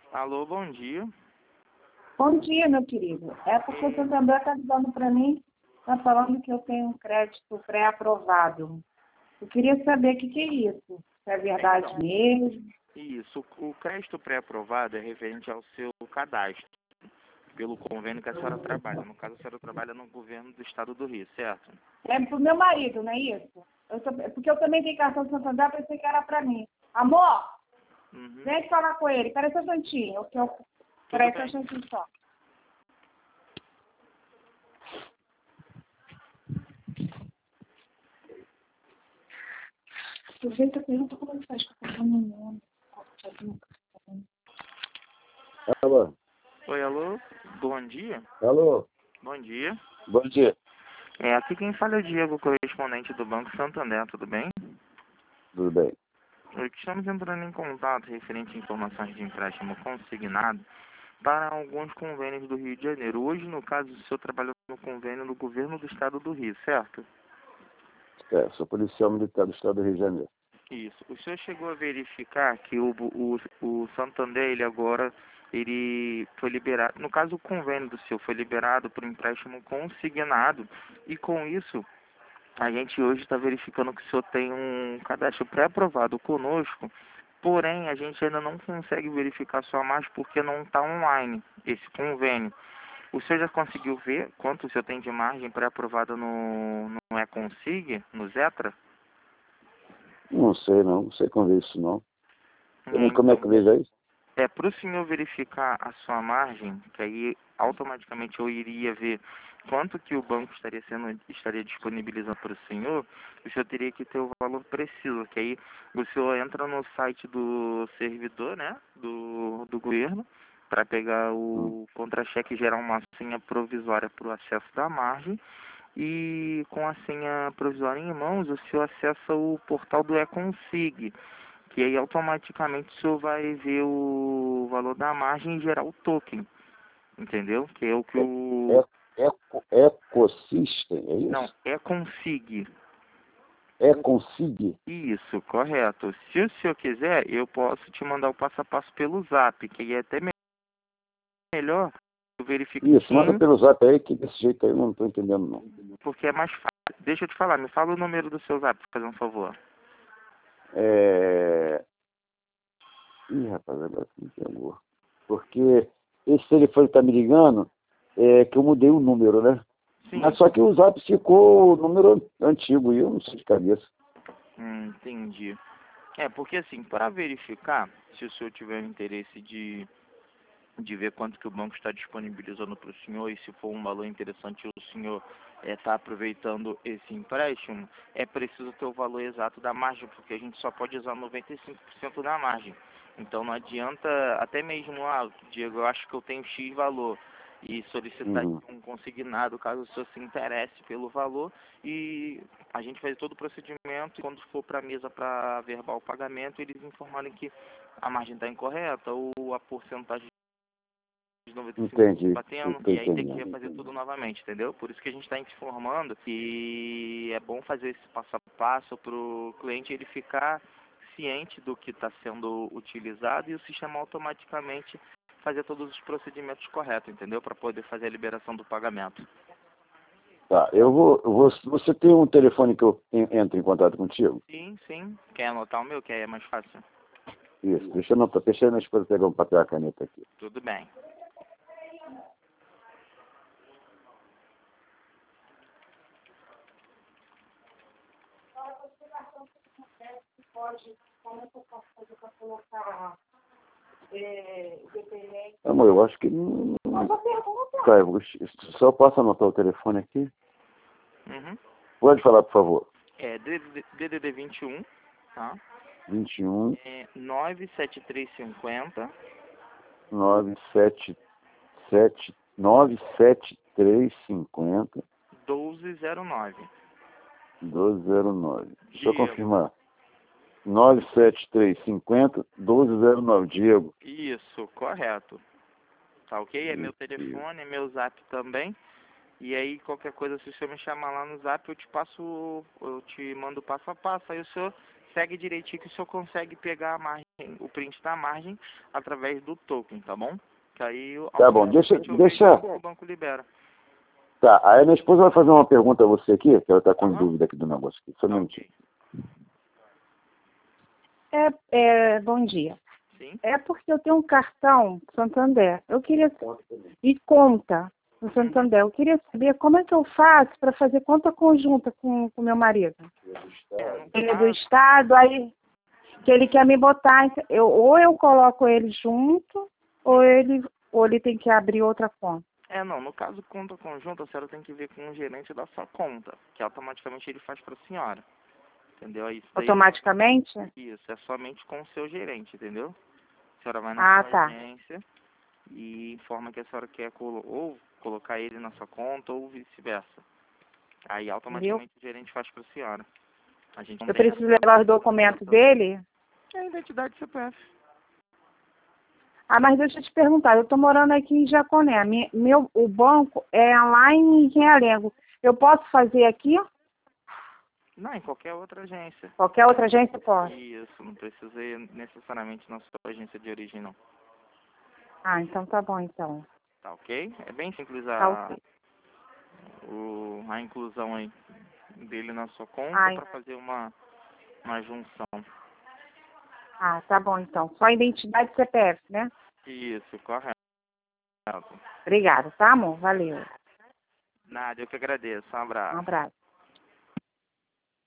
Alô, bom dia. Bom dia, meu querido. É porque o Santander está ligando para mim, está falando que eu tenho um crédito pré-aprovado. Eu queria saber o que é isso. Se é verdade mesmo. Isso, o crédito pré-aprovado é referente ao seu cadastro, pelo convênio que a senhora trabalha. No caso, a senhora trabalha no governo do estado do Rio, certo? É para o meu marido, não é isso? Porque eu também tenho cartão do Santander, pensei que era para mim. Amor, Uhum. vem falar com ele. Espera só um instantinho. Espera só um instantinho só. Aproveita e pergunta como ele faz para comprar meu nome. Alô? Oi, alô, bom dia. Alô? Bom dia. Bom dia. Aqui quem fala é o Diego, correspondente do Banco Santander, tudo bem? Tudo bem? Estamos entrando em contato referente a informações de empréstimo consignado para alguns convênios do Rio de Janeiro. Hoje, no caso, o senhor trabalha no convênio do governo do estado do Rio, certo? Sou policial militar do estado do Rio de Janeiro. Isso. O senhor chegou a verificar que o Santander, ele foi liberado, no caso o convênio do senhor foi liberado por empréstimo consignado, e com isso a gente hoje está verificando que o senhor tem um cadastro pré-aprovado conosco, porém a gente ainda não consegue verificar sua margem porque não está online esse convênio. O senhor já conseguiu ver quanto o senhor tem de margem pré-aprovada no Econsig, no Zetra? Não sei, não. Não sei como ver isso, não. Como é Então, que eu vejo isso? para o senhor verificar a sua margem, que aí automaticamente eu iria ver quanto que o banco estaria disponibilizando para o senhor teria que ter o valor preciso, que aí o senhor entra no site do servidor, né, do governo, para pegar o contra-cheque e gerar uma senha provisória para o acesso da margem, e com a senha provisória em mãos, o senhor acessa o portal do Econsig, que aí automaticamente o senhor vai ver o valor da margem e gerar o token, entendeu? Que é o que o... Ecosystem, é isso? Não, Econsig. Econsig? Isso, correto. Se o senhor quiser, eu posso te mandar o passo a passo pelo Zap, que aí é até melhor eu verificar. Isso, manda pelo Zap aí, que desse jeito aí eu não estou entendendo, não. Porque é mais fácil. Deixa eu te falar, me fala o número do seu Zap, por fazer um favor. Ih, rapaz, agora você me pegou. Porque esse telefone está me ligando, que eu mudei o número, né? Sim. Mas só que o Zap ficou o número antigo e eu não sei de cabeça. Entendi. Porque assim, para verificar, se o senhor tiver interesse de ver quanto que o banco está disponibilizando para o senhor, e se for um valor interessante o senhor está aproveitando esse empréstimo, é preciso ter o valor exato da margem, porque a gente só pode usar 95% da margem. Então não adianta, até mesmo, Diego, eu acho que eu tenho X valor, e solicitar um consignado, caso o senhor se interesse pelo valor, e a gente faz todo o procedimento, e quando for para a mesa para verbal o pagamento, eles informarem que a margem está incorreta, ou a porcentagem de 95 Entendi. batendo, e aí tem que refazer tudo novamente, entendeu? Por isso que a gente está informando que é bom fazer esse passo a passo para o cliente ele ficar ciente do que está sendo utilizado e o sistema automaticamente fazer todos os procedimentos corretos, entendeu? Para poder fazer a liberação do pagamento. Tá, você tem um telefone que eu entro em contato contigo? Sim. Quer anotar o meu, que aí é mais fácil? Isso, deixa a minha esposa pegar um papel e a caneta aqui. Tudo bem. Amor, eu acho que não. Tá, só eu posso anotar o telefone aqui? Pode falar, por favor. DDD 21, tá? 21 97350 97350 1209. 1209. Deixa eu Diego. confirmar. 97350 1209. Diego. Isso, correto. Tá ok? É meu telefone, é meu Zap também. E aí, qualquer coisa, se o senhor me chamar lá no Zap, eu te mando passo a passo. Aí o senhor segue direitinho que o senhor consegue pegar a margem o print da margem através do token, tá bom? Que aí Tá bom, deixa... o banco libera. Tá, aí a minha esposa vai fazer uma pergunta a você aqui, que ela está com dúvida aqui do negócio. Aqui. Só um minutinho. Bom dia. Sim. É porque eu tenho um cartão Santander. Eu queria... E conta no Santander. Eu queria saber como é que eu faço para fazer conta conjunta com meu marido. Ele é do Estado, aí que ele quer me botar... ou eu coloco ele junto, ou ele tem que abrir outra conta. Não, no caso conta conjunta, a senhora tem que ver com o gerente da sua conta, que automaticamente ele faz para a senhora. Entendeu? Isso daí, automaticamente? Isso, é somente com o seu gerente, entendeu? A senhora vai na sua tá. agência e informa que a senhora quer ou colocar ele na sua conta ou vice-versa. Aí automaticamente o gerente faz para a senhora. A gente não Eu tem preciso levar os documentos dele? É a identidade do CPF. Mas deixa eu te perguntar, eu estou morando aqui em Jaconé, o banco é lá em Realengo. Eu posso fazer aqui? Não, em qualquer outra agência. Qualquer outra agência pode? Isso, não precisa ir necessariamente na sua agência de origem, não. Então tá bom, então. Tá ok? É bem simples Tá ok. a inclusão aí dele na sua conta para fazer uma junção. Tá bom, então. Só identidade CPF, né? Isso, correto. Obrigada, tá, amor? Valeu. Nada, eu que agradeço. Um abraço. Um abraço.